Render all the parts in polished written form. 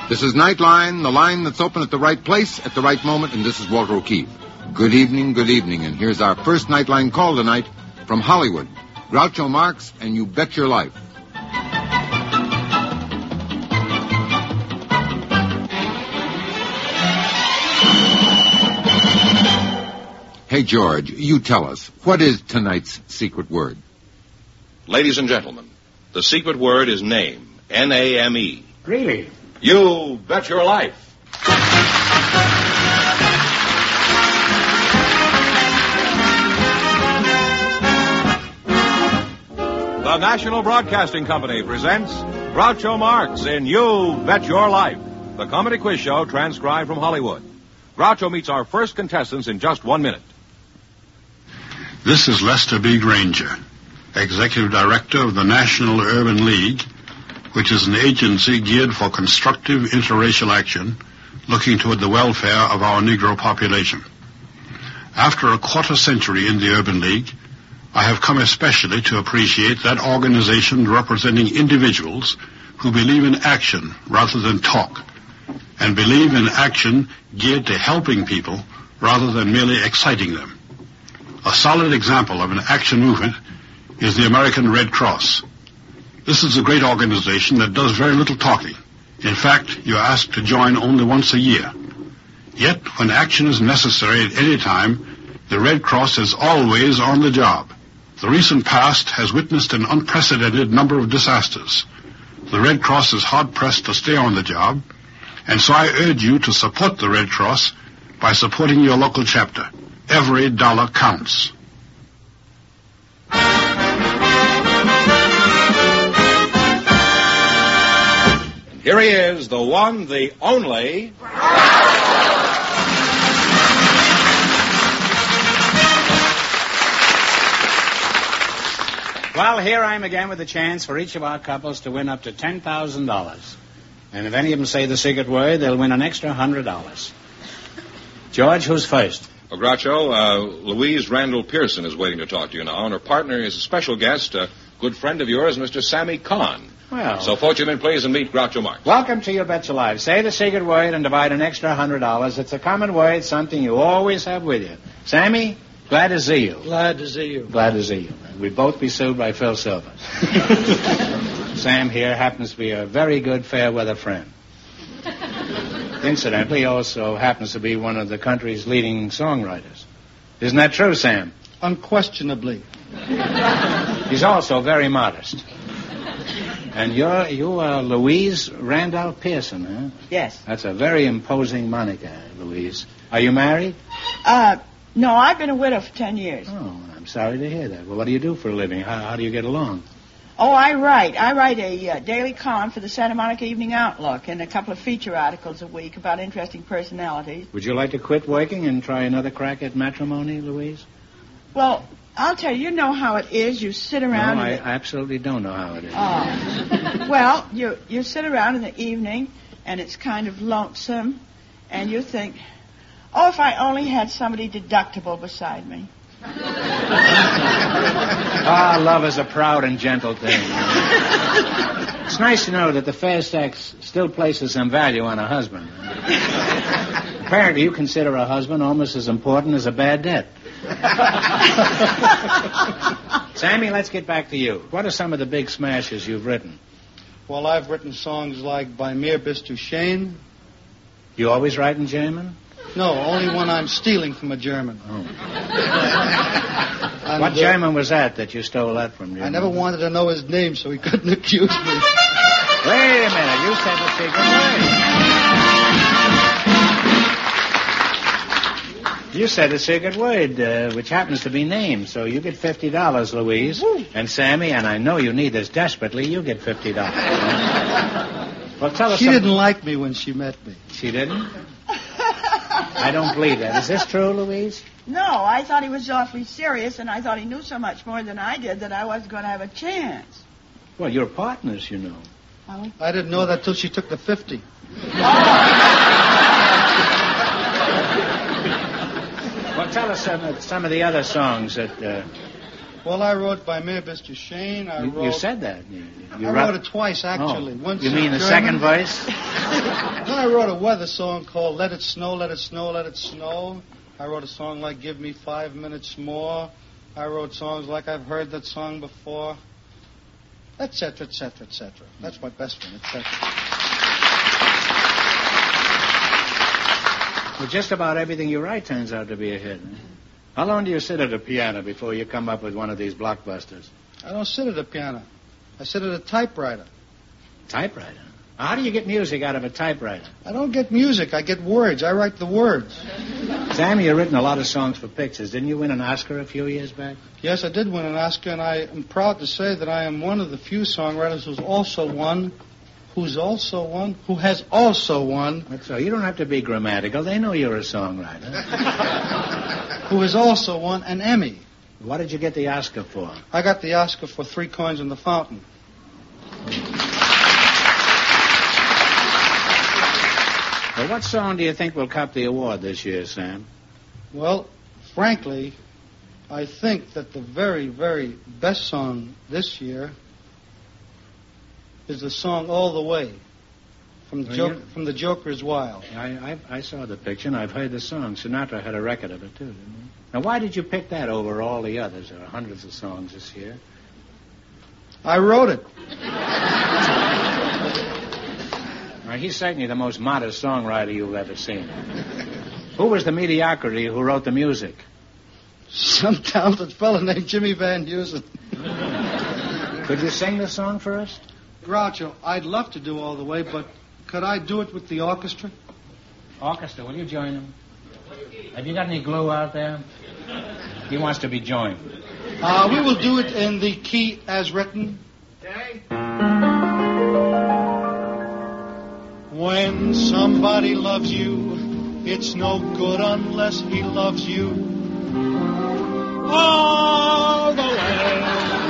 This is Nightline, the line that's open at the right place at the right moment, and this is Walter O'Keefe. Good evening, and here's our first Nightline call tonight from Hollywood. Groucho Marx and You Bet Your Life. Hey, George, you tell us, what is tonight's secret word? Ladies and gentlemen, the secret word is name, N-A-M-E. Really? You Bet Your Life. The National Broadcasting Company presents Groucho Marx in You Bet Your Life, the comedy quiz show transcribed from Hollywood. Groucho meets our first contestants in just 1 minute. This is Lester B. Granger, Executive Director of the National Urban League, which is an agency geared for constructive interracial action looking toward the welfare of our Negro population. After a quarter century in the Urban League, I have come especially to appreciate that organization representing individuals who believe in action rather than talk, and believe in action geared to helping people rather than merely exciting them. A solid example of an action movement is the American Red Cross. This is a great organization that does very little talking. In fact, you're asked to join only once a year. Yet, when action is necessary at any time, the Red Cross is always on the job. The recent past has witnessed an unprecedented number of disasters. The Red Cross is hard-pressed to stay on the job, and so I urge you to support the Red Cross by supporting your local chapter. Every dollar counts. Here he is, the one, the only... Well, here I am again with a chance for each of our couples to win up to $10,000. And if any of them say the secret word, they'll win an extra $100. George, who's first? Well, Groucho, Louise Randall Pearson is waiting to talk to you now, and her partner is a special guest, a good friend of yours, Mr. Sammy Kahn. Well... So, fortune please, and meet Groucho Marx. Welcome to You Bet Your Life. Say the secret word and divide an extra $100. It's a common word, something you always have with you. Sammy, glad to see you. Glad to see you. Glad to see you. We'd both be sued by Phil Silver. Sam here happens to be a very good fair-weather friend. Incidentally, he also happens to be one of the country's leading songwriters. Isn't that true, Sam? Unquestionably. He's also very modest. And you are Louise Randall Pearson, huh? Yes. That's a very imposing moniker, Louise. Are you married? No, I've been a widow for 10 years. Oh, I'm sorry to hear that. Well, what do you do for a living? How do you get along? Oh, I write. I write a daily column for the Santa Monica Evening Outlook and a couple of feature articles a week about interesting personalities. Would you like to quit working and try another crack at matrimony, Louise? Well, I'll tell you, you know how it is. You sit around... No, I absolutely don't know how it is. Oh. Well, you sit around in the evening, and it's kind of lonesome, and you think, oh, if I only had somebody deductible beside me. Love is a proud and gentle thing. It's nice to know that the fair sex still places some value on a husband. Apparently, you consider a husband almost as important as a bad debt. Sammy, let's get back to you. What are some of the big smashes you've written? Well, I've written songs like By Mir Bist Du Schön. You always write in German? No, only when I'm stealing from a German. Oh. What German was that you stole that from? I never wanted to know his name so he couldn't accuse me. Wait a minute, you said the secret word. You said a secret word, which happens to be name, so you get $50, Louise. Woo. And Sammy, and I know you need this desperately, you get $50. Well, tell us She didn't like me when she met me. She didn't? I don't believe that. Is this true, Louise? No, I thought he was awfully serious, and I thought he knew so much more than I did that I wasn't going to have a chance. Well, you're partners, you know. I didn't know that till she took the 50. Well, tell us some of the other songs that... Well, I wrote by Mir Duchesne. You said that. I wrote it twice, actually. Oh. Once You mean the German. second verse? Then I wrote a weather song called Let It Snow, Let It Snow, Let It Snow. I wrote a song like Give Me 5 Minutes More. I wrote songs like I've heard that song before, etc., etc., etc. That's my best one, etc. Well, just about everything you write turns out to be a hit. How long do you sit at a piano before you come up with one of these blockbusters? I don't sit at a piano. I sit at a typewriter. Typewriter? How do you get music out of a typewriter? I don't get music. I get words. I write the words. Sammy, you've written a lot of songs for pictures. Didn't you win an Oscar a few years back? Yes, I did win an Oscar, and I am proud to say that I am one of the few songwriters who has also won. That's all. You don't have to be grammatical. They know you're a songwriter. Who has also won an Emmy. What did you get the Oscar for? I got the Oscar for 3 Coins in the Fountain. Well, what song do you think will cop the award this year, Sam? Well, frankly, I think that the very, very best song this year is the song All the Way from the Joker's Wild. I saw the picture, and I've heard the song. Sinatra had a record of it, too, didn't he? Now, why did you pick that over all the others? There are hundreds of songs this year. I wrote it. Now, he's certainly the most modest songwriter you've ever seen. Who was the mediocrity who wrote the music? Some talented fellow named Jimmy Van Heusen. Could you sing the song for us? Groucho, I'd love to do All the Way, but could I do it with the orchestra? Orchestra, will you join him? Have you got any glue out there? He wants to be joined. We will do it in the key as written. Okay. When somebody loves you, it's no good unless he loves you all the way.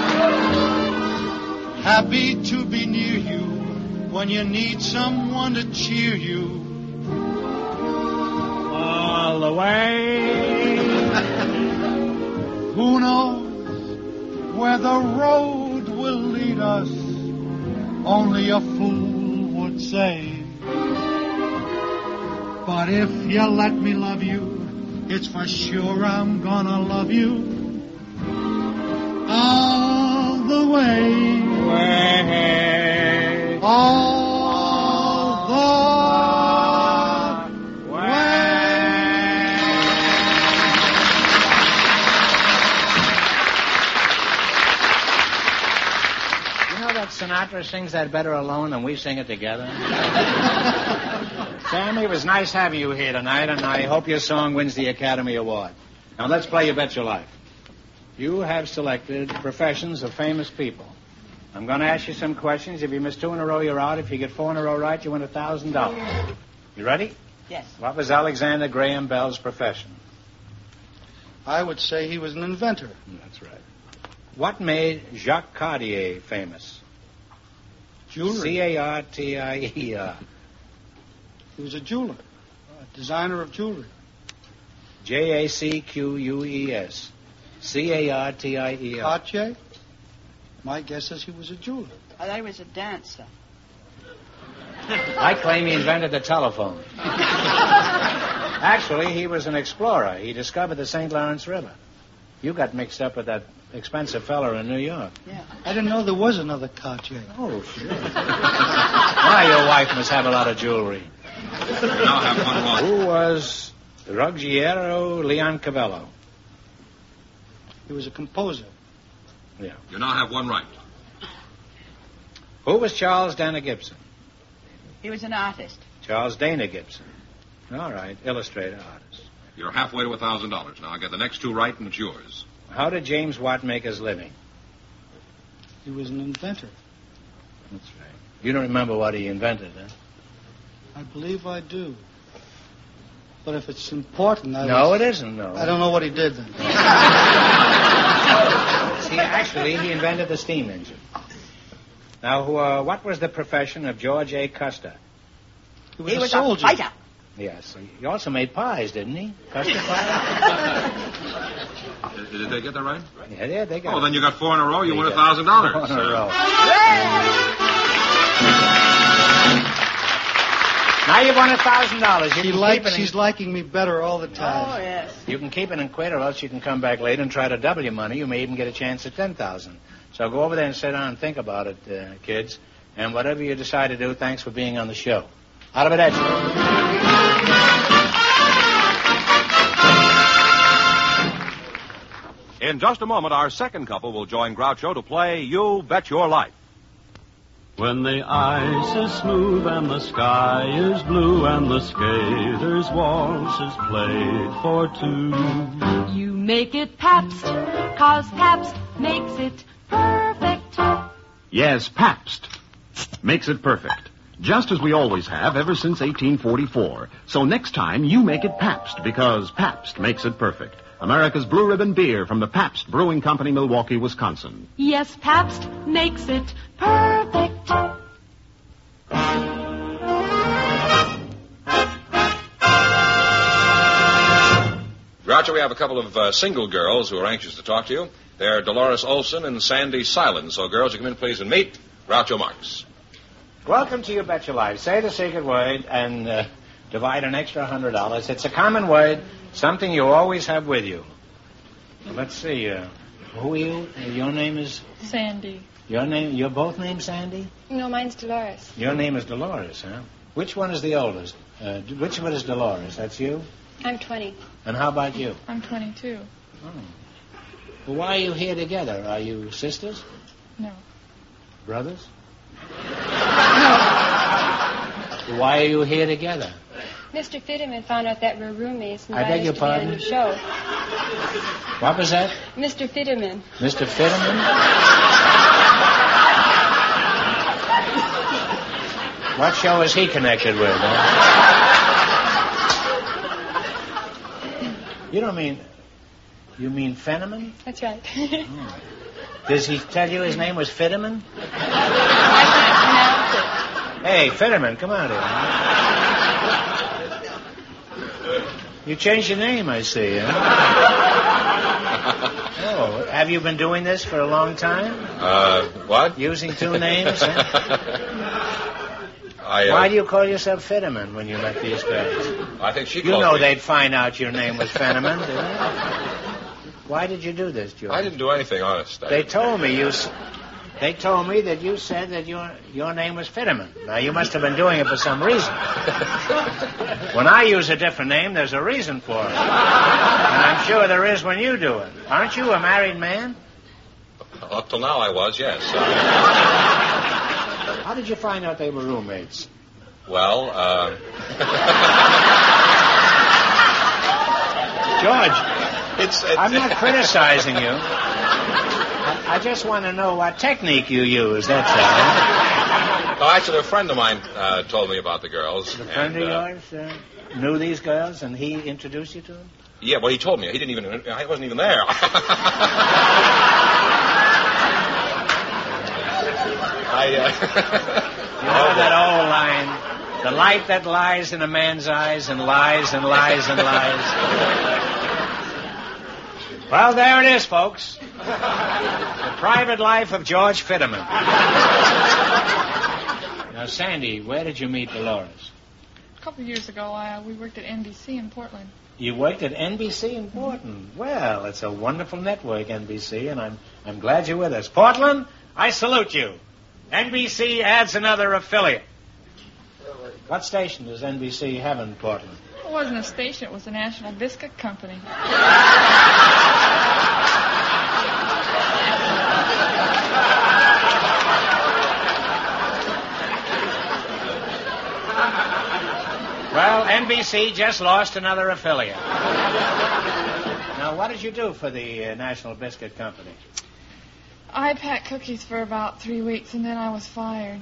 Happy to be near you when you need someone to cheer you all the way. Who knows where the road will lead us? Only a fool would say. But if you let me love you, it's for sure I'm gonna love you all the way. All the way. You know that Sinatra sings that better alone than we sing it together? Sammy, it was nice having you here tonight, and I hope your song wins the Academy Award. Now, let's play You Bet Your Life. You have selected professions of famous people. I'm going to ask you some questions. If you miss 2 in a row, you're out. If you get 4 in a row right, you win $1,000. You ready? Yes. What was Alexander Graham Bell's profession? I would say he was an inventor. That's right. What made Jacques Cartier famous? Jewelry. C-A-R-T-I-E-R. He was a jeweler, a designer of jewelry. J-A-C-Q-U-E-S. C-A-R-T-I-E-R. Cartier? My guess is he was a jeweler. I thought he was a dancer. I claim he invented the telephone. Actually, he was an explorer. He discovered the St. Lawrence River. You got mixed up with that expensive fellow in New York. Yeah. I didn't know there was another Cartier. Oh, sure. Why, your wife must have a lot of jewelry. You now have one more. Who was Ruggiero Leoncavallo? He was a composer. Yeah. You now have one right. Who was Charles Dana Gibson? He was an artist. Charles Dana Gibson. All right, illustrator, artist. You're halfway to $1,000. Now I'll get the next 2 right, and it's yours. How did James Watt make his living? He was an inventor. That's right. You don't remember what he invented, huh? I believe I do. But if it's important, No, it isn't, no. I don't know what he did then. See, actually, he invented the steam engine. Now, what was the profession of George A. Custer? He was a soldier. A fighter. Yes. He also made pies, didn't he? Custer pie? Did they get that right? Yeah, they got it. Oh, then you got 4 in a row. You win got $1,000. 4 in a row. Now you won $1,000. She's liking me better all the time. Oh, yes. You can keep it and quit, or else you can come back later and try to double your money. You may even get a chance at $10,000. So go over there and sit down and think about it, kids. And whatever you decide to do, thanks for being on the show. Out of it, In just a moment, our second couple will join Groucho to play You Bet Your Life. When the ice is smooth and the sky is blue and the skaters' waltz is played for two. You make it Pabst, 'cause Pabst makes it perfect. Yes, Pabst makes it perfect. Just as we always have ever since 1844. So next time, you make it Pabst, because Pabst makes it perfect. America's Blue Ribbon beer from the Pabst Brewing Company, Milwaukee, Wisconsin. Yes, Pabst makes it perfect. Groucho, we have a couple of single girls who are anxious to talk to you. They're Dolores Olson and Sandy Silence. So, girls, you come in, please, and meet Groucho Marx. Welcome to You Bet Your Life. Say the secret word and divide an extra $100. It's a common word, something you always have with you. Let's see. Who are you? Your name is? Sandy. You're both named Sandy? No, mine's Dolores. Your name is Dolores, huh? Which one is the oldest? Which one is Dolores? That's you? I'm 20. And how about you? I'm 22. Oh. Well, why are you here together? Are you sisters? No. Brothers? Why are you here together? Mr. Fitterman found out that we're roommates and I beg your invited us to be pardon? on the show. What was that? Mr. Fitterman. Mr. Fitterman? What show is he connected with? Huh? You mean Fenneman? That's right. Oh. Does he tell you his name was Fitterman? I can't pronounce it. Hey, Fitterman, come out here. You changed your name, I see. Huh? Oh, have you been doing this for a long time? What? Using two names? Huh? Why do you call yourself Fitterman when you met these guys? I think she You called know me. they'd find out your name was Fenneman, didn't you? Why did you do this, George? I didn't do anything, honest. They told me that you said that your name was Fitterman. Now, you must have been doing it for some reason. When I use a different name, there's a reason for it. And I'm sure there is when you do it. Aren't you a married man? Up till now I was, yes. How did you find out they were roommates? Well, George, it's I'm not criticizing you. I just want to know what technique you use, that's all. No, actually, a friend of mine told me about the girls. A friend of yours knew these girls, and he introduced you to them? Yeah, well, he told me. I wasn't even there. You know that old line, the light that lies in a man's eyes and lies and lies and lies. Well, there it is, folks. The private life of George Fitterman. Now, Sandy, where did you meet Dolores? A couple of years ago, we worked at NBC in Portland. You worked at NBC in Portland. Well, it's a wonderful network, NBC, and I'm glad you're with us. Portland, I salute you. NBC adds another affiliate. What station does NBC have in Portland? It wasn't a station. It was the National Biscuit Company. Well, NBC just lost another affiliate. Now, what did you do for the National Biscuit Company? I packed cookies for about 3 weeks, and then I was fired.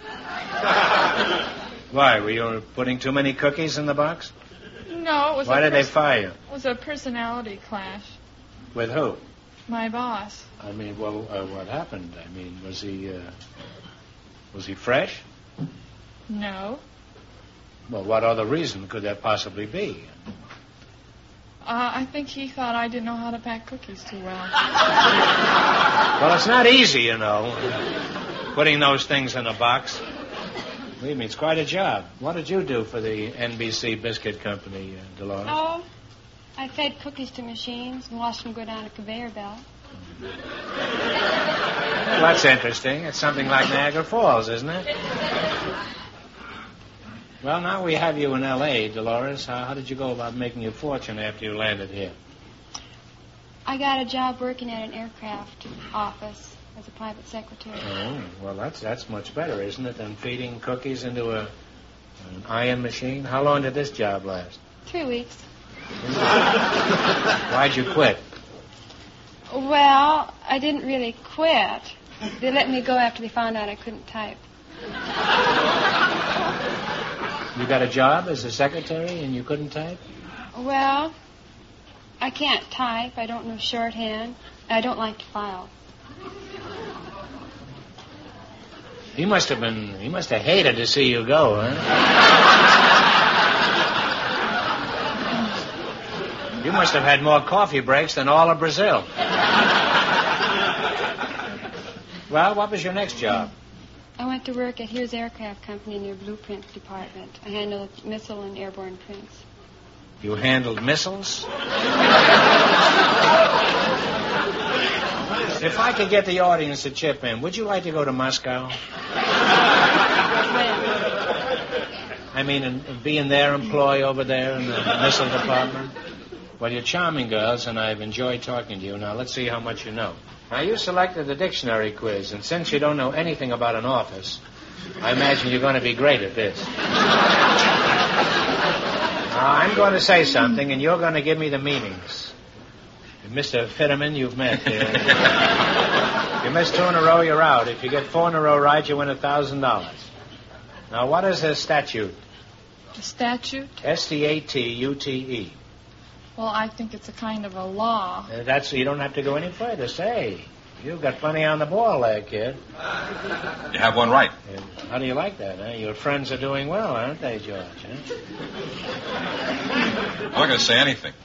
Why, were you putting too many cookies in the box? No, it was Why did they fire you? It was a personality clash. With who? My boss. I mean, well, what happened? I mean, was he fresh? No. Well, what other reason could there possibly be? I think he thought I didn't know how to pack cookies too well. Well, it's not easy, you know, putting those things in a box. Believe me, it's quite a job. What did you do for the NBC Biscuit Company, Dolores? Oh, I fed cookies to machines and watched them go down a conveyor belt. Well, that's interesting. It's something like Niagara Falls, isn't it? Well, now we have you in L.A., Dolores. How did you go about making your fortune after you landed here? I got a job working at an aircraft office as a private secretary. Oh, well, that's much better, isn't it, than feeding cookies into an iron machine? How long did this job last? 3 weeks. Why'd you quit? Well, I didn't really quit. They let me go after they found out I couldn't type. You got a job as a secretary and you couldn't type? Well, I can't type. I don't know shorthand. I don't like to file. He must have hated to see you go, huh? You must have had more coffee breaks than all of Brazil. Well, what was your next job? I went to work at Here's Aircraft Company in their blueprint department. I handled missile and airborne prints. You handled missiles? If I could get the audience to chip in, would you like to go to Moscow? I mean, and be in their employ over there in the missile department? Well, you're charming girls, and I've enjoyed talking to you. Now, let's see how much you know. Now, you selected the dictionary quiz, and since you don't know anything about an office, I imagine you're going to be great at this. Now, I'm going to say something, and you're going to give me the meanings. Mr. Fitterman, you've met here. You miss 2 in a row, you're out. If you get 4 in a row right, you win $1,000. Now, what is a statute? A statute? S-T-A-T-U-T-E. Well, I think it's a kind of a law. You don't have to go any further. Say, you've got plenty on the ball there, kid. You have one right. How do you like that, huh? Your friends are doing well, aren't they, George? Huh? I'm not going to say anything.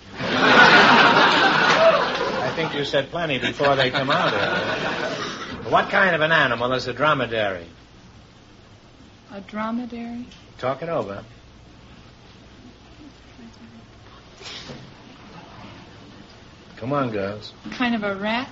I think you said plenty before they come out here. What kind of an animal is a dromedary? A dromedary? Talk it over. Come on, girls. Kind of a rat?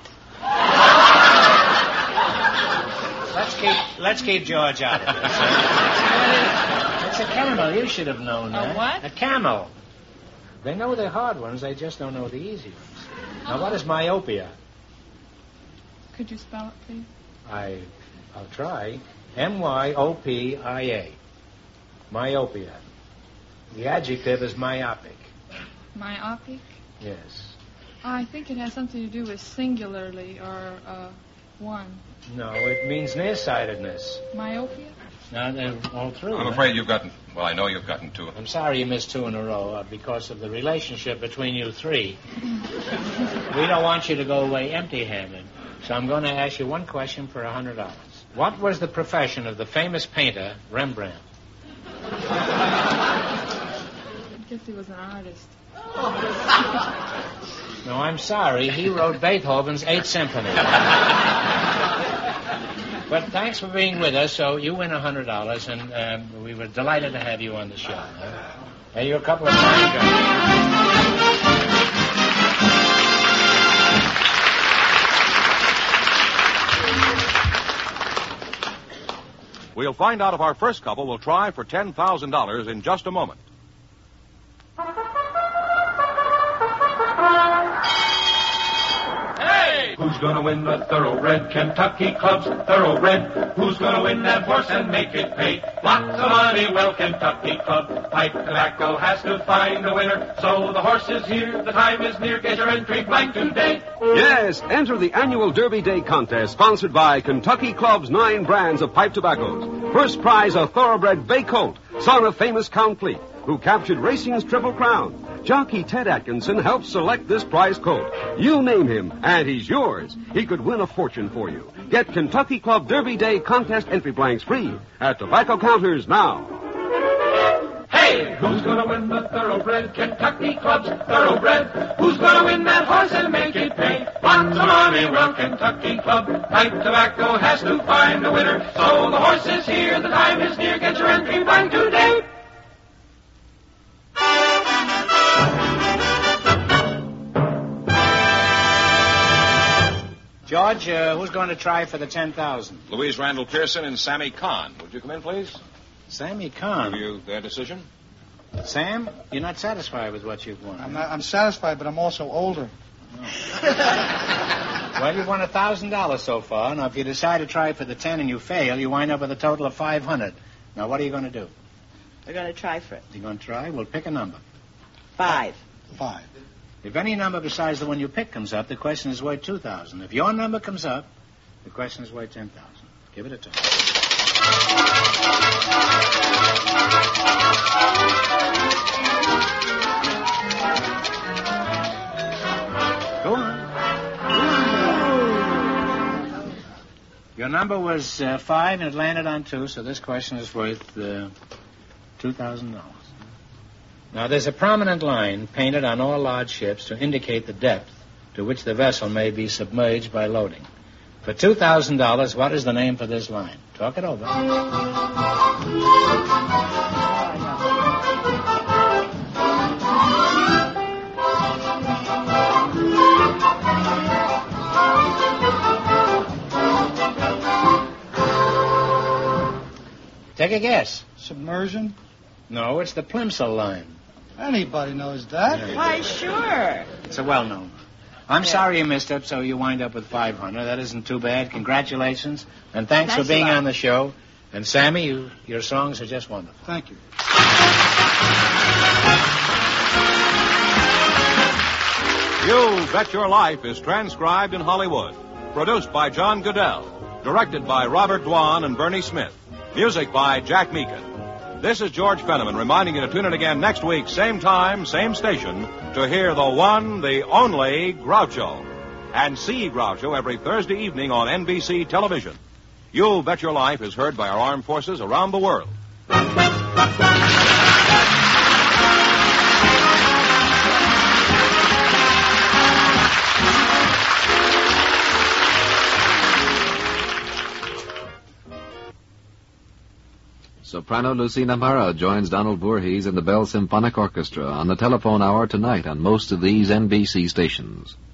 Let's keep George out of this. It's a camel. You should have known that. A what? A camel. They know the hard ones. They just don't know the easy ones. Now, what is myopia? Could you spell it, please? I'll try. M-Y-O-P-I-A. Myopia. The adjective is myopic. Myopic? Yes. I think it has something to do with singularly or one. No, it means nearsightedness. Myopia? Now, they're all through. I'm afraid you've gotten... Well, I know you've gotten 2. I'm sorry you missed 2 in a row because of the relationship between you 3. We don't want you to go away empty-handed. So I'm going to ask you one question for $100. What was the profession of the famous painter, Rembrandt? I guess he was an artist. No, I'm sorry. He wrote Beethoven's 8th Symphony. But thanks for being with us. So you win $100, and we were delighted to have you on the show. Hey, you're a couple of fine girls. We'll find out if our first couple will try for $10,000 in just a moment. Who's gonna win the Thoroughbred Kentucky Club's Thoroughbred? Who's gonna win that horse and make it pay? Lots of money, well, Kentucky Club. Pipe Tobacco has to find a winner. So the horse is here, the time is near. Get your entry blank today. Yes, enter the annual Derby Day contest sponsored by Kentucky Club's 9 brands of pipe tobaccos. First prize, a Thoroughbred bay colt, son of famous Count Fleet, who captured racing's Triple Crown. Jockey Ted Atkinson helped select this prize colt. You name him, and he's yours. He could win a fortune for you. Get Kentucky Club Derby Day contest entry blanks free at tobacco counters now. Hey! Who's gonna win the Thoroughbred Kentucky Club's Thoroughbred? Who's gonna win that horse and make it pay? Lots of money, well, Kentucky Club. Pipe Tobacco has to find a winner. So the horse is here, the time is near. Get your entry by today. George, who's going to try for the 10,000? Louise Randall Pearson and Sammy Kahn. Would you come in, please? Sammy Kahn. Give you their decision? Sam, you're not satisfied with what you've won. I'm satisfied, but I'm also older. Well, you've won $1,000 so far. Now, if you decide to try for the 10 and you fail, you wind up with a total of 500. Now, what are you going to do? We're going to try for it. You're going to try? Well, pick a number. 5. 5. If any number besides the one you pick comes up, the question is worth 2,000. If your number comes up, the question is worth 10,000. Give it a try. Go on. Your number was 5 and it landed on 2, so this question is worth $2,000. Now, there's a prominent line painted on all large ships to indicate the depth to which the vessel may be submerged by loading. For $2,000, what is the name for this line? Talk it over. Take a guess. Submersion? No, it's the Plimsoll line. Anybody knows that. Why, sure. It's a well-known. I'm sorry you missed it, so you wind up with 500. That isn't too bad. Congratulations. And thanks for being on the show. And, Sammy, your songs are just wonderful. Thank you. You Bet Your Life is transcribed in Hollywood. Produced by John Goodell. Directed by Robert Dwan and Bernie Smith. Music by Jack Meakin. This is George Fenneman reminding you to tune in again next week, same time, same station, to hear the one, the only Groucho. And see Groucho every Thursday evening on NBC television. You Bet Your Life is heard by our armed forces around the world. Soprano Lucina Mara joins Donald Voorhees and the Bell Symphonic Orchestra on the telephone hour tonight on most of these NBC stations.